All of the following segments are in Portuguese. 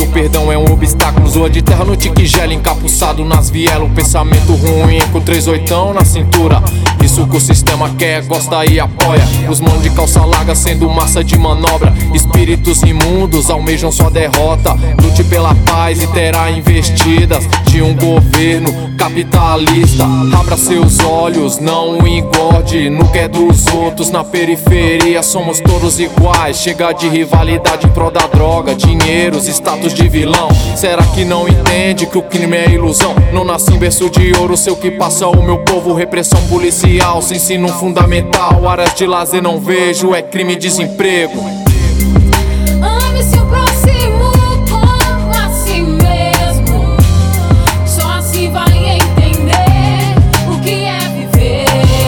o perdão é um obstáculo. Zoa de terra no tique gela, encapuçado nas vielas. O pensamento ruim com 38 na cintura. Isso que o sistema quer, gosta e apoia. Os manos de calça larga sendo massa de manobra. Espíritos imundos almejam sua derrota. Lute pela paz e terá investidas de um governo capitalista. Abra seus olhos, não engorde no que é dos outros. Na periferia somos todos iguais. Chega de rivalidade em prol da droga, dinheiros, status de vilão. Será que não entende que o crime é ilusão? Não nasce em berço de ouro, sei o que passa o meu povo. Repressão policial, sem ensino fundamental. Áreas de lazer não vejo, é crime e desemprego. Ame seu próximo como a si mesmo. Só assim vai entender o que é viver.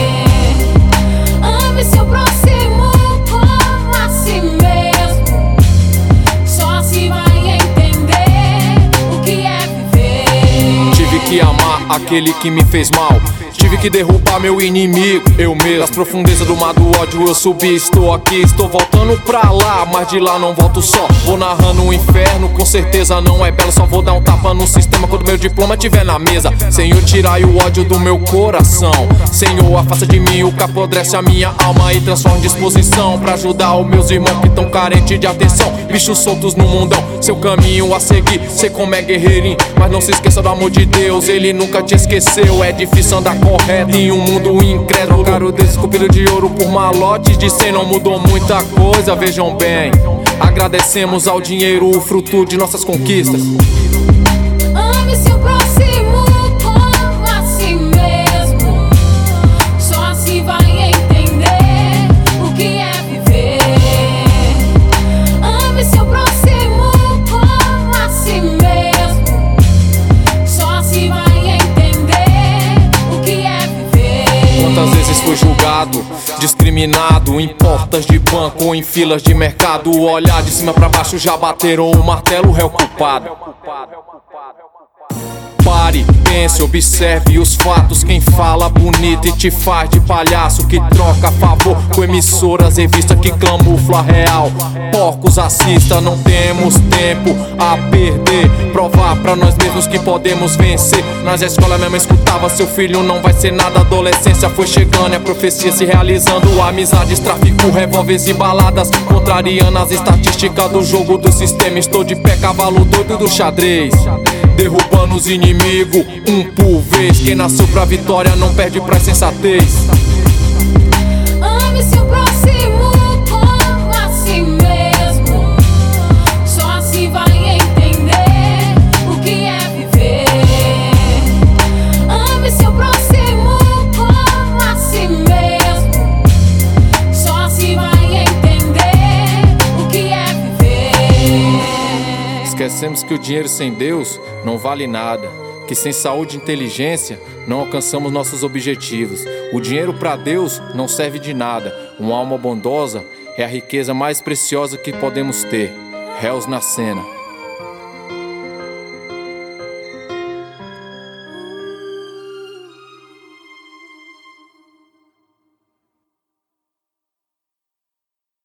Ame seu próximo como a si mesmo. Só assim vai entender o que é viver. Tive que amar aquele que me fez mal. Tive que derrubar meu inimigo, eu mesmo. Das profundezas do mar do ódio eu subi, estou aqui, estou voltando pra lá. Mas de lá não volto só, vou narrando o inferno. Com certeza não é belo, só vou dar um tapa no sistema quando meu diploma tiver na mesa. Senhor, tirai o ódio do meu coração. Senhor, afasta de mim o que apodrece a minha alma e transforma em disposição pra ajudar os meus irmãos que tão carentes de atenção. Bichos soltos no mundão, seu caminho a seguir. Sei como é guerreirinho, mas não se esqueça do amor de Deus. Ele nunca te esqueceu, é difícil andar correto em um mundo incrédulo. Caro desculpido de ouro por malotes de 100. Não mudou muita coisa, vejam bem. Agradecemos ao dinheiro o fruto de nossas conquistas. Ame seu próximo como a si mesmo. Só assim vai entender o que é viver. Ame seu próximo como a si mesmo. Só assim vai entender o que é viver. Quantas vezes fui julgado, discriminado em portas de banco ou em filas de mercado. O olhar de cima pra baixo já bateram o martelo, réu culpado. Pare, pense, observe os fatos. Quem fala bonito e te faz de palhaço, que troca favor com emissoras, revista que camufla real. Porcos assista, não temos tempo a perder. Provar pra nós mesmos que podemos vencer. Nas escolas minha mãe escutava, seu filho não vai ser nada. Adolescência foi chegando e a profecia se realizando. Amizades, tráfico, revólveres e baladas, contrariando as estatísticas do jogo do sistema. Estou de pé, cavalo doido do xadrez, derrubando os inimigos, um por vez. Quem nasceu pra vitória não perde pra sensatez. Ame seu próximo como a si mesmo. Só assim vai entender o que é viver. Ame seu próximo como a si mesmo. Só assim vai entender o que é viver. Esquecemos que o dinheiro sem Deus não vale nada, que sem saúde e inteligência não alcançamos nossos objetivos. O dinheiro para Deus não serve de nada. Uma alma bondosa é a riqueza mais preciosa que podemos ter. Réus na cena.